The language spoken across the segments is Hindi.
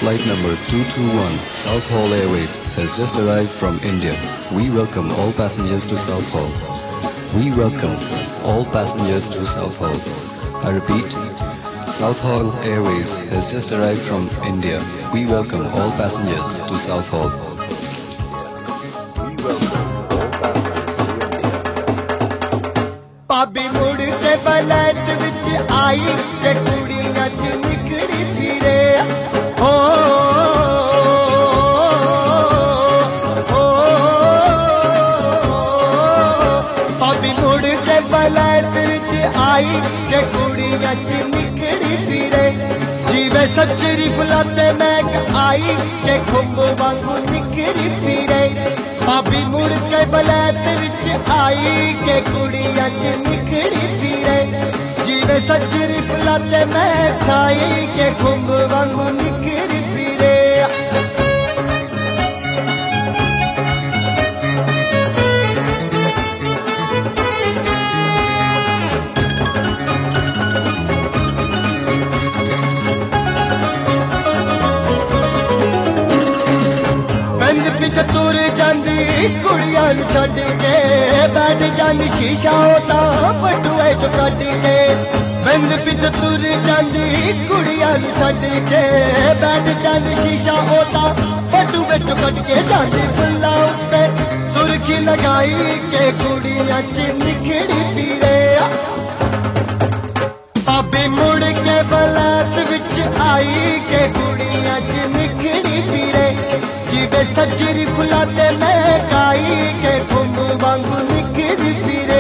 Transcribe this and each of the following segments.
Flight number 221, South Hall Airways, has just arrived from India. We welcome all passengers to South Hall. We welcome all passengers to South Hall. I repeat, South Hall Airways has just arrived from India. We welcome all passengers to South Hall. भाभी मुड़ के बलैत विच आई ते कुड़ियां च निकली फिरे हो भाभी मुड़ के बलैत विच आई ते कुड़ियां च निकली फिरे जीवे सच्चरी बुलाते मैक आई ते खुंब वांगू निकली फिरे भाभी मुड़ के बलैत विच आई के कुड़ियां च निकली फिरे जीवे सच्चरी बुलाते मैं छाई के खुंब वांगू निकली फिरे पिछ तुर जांदी कुड़ियां नूं छड्ड के बैठ जांदी शीशा होता बटुए चो कड्ड के बंद पिछ तुर जांदी कुड़ियां नूं छड्ड के बैठ जांदी शीशा होता बटुए चो कड्ड के जांदी फुल्लां उत्ते सुर्खी लगाई के कुड़ियां च निखड़ी फिरे भाभी मुड़ के बलैत विच आई के कुड़ियां च निखड़ी फिरे जीवे सच्चरी फुलाते महकाई के खुंब वांगू निकली फिरे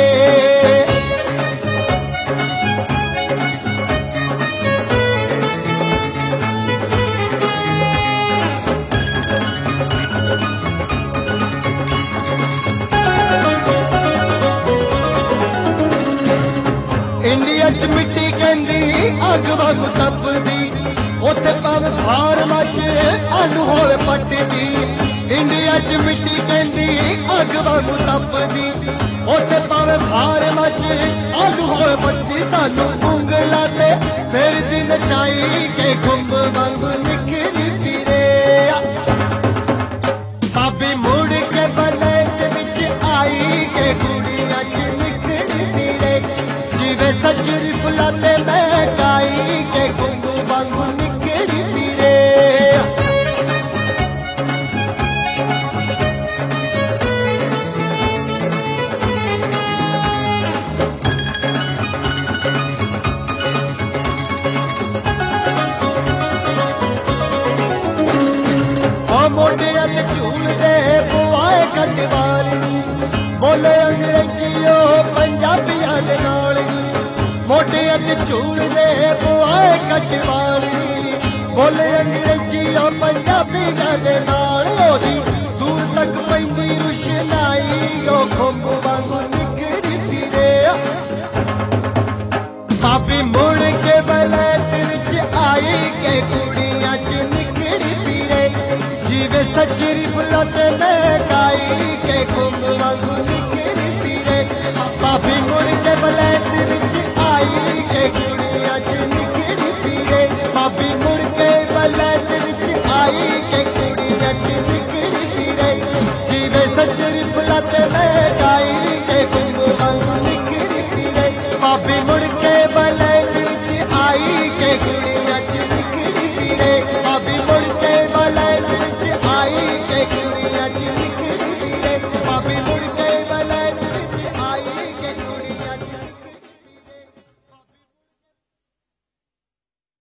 इंडिया च मिट्टी कहंदी अग वांगू तपदी उथे भावे फार्म च आलू होवे पटदी इंडिया च मिट्टी कहंदी अग वांगू तपदी उथे भावे फार्म च आलू होवे पटदी सानू उंगला ते फिर दिन चाई के खुंब वांगू निकली फिरे भाभी मुड़ के बलैत विच आई के कुड़ियां च निकली फिरे जीवे सच्चरी फुलाते महकाई के खुंब वांगू निकली फिरे मोटिया ते झूल दे बुआए कटवाली बोले अंग्रेजियो पंजाबियां दे नाल मोटिया ते झूल दे बुआए कटवाली बोले अंग्रेजियो पंजाबियां दे नाल ओदी दूर तक पैंदी रुशनाई ओ खुंब वांगू निकली फिरे भाभी मुड़ के बलैत विच आई के कुड़ियां च निकली फिरे जीवे सच्चरी बुलाते महकाई के खुंब वांगू निकली फिरे भाभी मुड़ के बलैत विच आई के कुड़ियां च निकली फिरे भाभी मुड़ के बलैत विच आई के कुड़ियां च निकली फिरे जीवे सच्चरी बुलाते महकाई के खुंब वांगू निकली फिरे भाभी मुड़ के बलैत विच आई के कुड़ियां च निकली फिरे भाभी मुड़ के बलैत विच आई के कुड़ियां च निकली फिरे भाभी